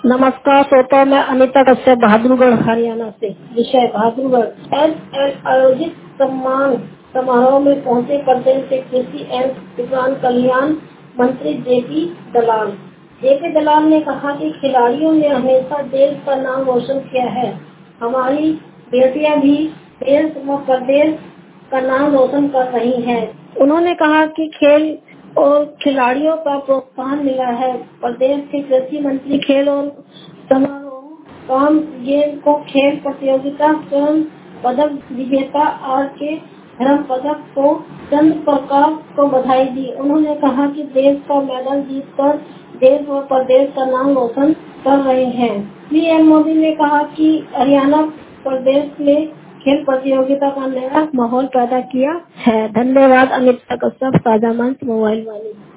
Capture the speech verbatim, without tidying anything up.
नमस्कार श्रोता, मैं अनिता कश्यप बहादुरगढ़ हरियाणा से। विषय बहादुरगढ़। एस एल आयोजित सम्मान समारोह में पहुंचे प्रदेश के कृषि एवं किसान कल्याण मंत्री जेपी दलाल। जेपी दलाल ने कहा कि खिलाड़ियों ने हमेशा देश का नाम रोशन किया है। हमारी बेटियां भी देश व प्रदेश का नाम रोशन कर रही हैं। उन्होंने कहा कि खेल और खिलाड़ियों का प्रोत्साहन मिला है। प्रदेश के कृषि मंत्री खेल और समारोह काम गेंद को खेल प्रतियोगिता स्वर्ण पदक विजेता आर के धर्म पदक को चंद्र प्रकाश को बधाई दी। उन्होंने कहा कि देश का मेडल जीतकर देश व प्रदेश का नाम रोशन कर रहे हैं। पीएम मोदी ने कहा कि हरियाणा प्रदेश में खेल प्रतियोगिता का नया माहौल पैदा किया है। धन्यवाद। अमिता कश्यप, साझा मंच, मोबाइल वाली।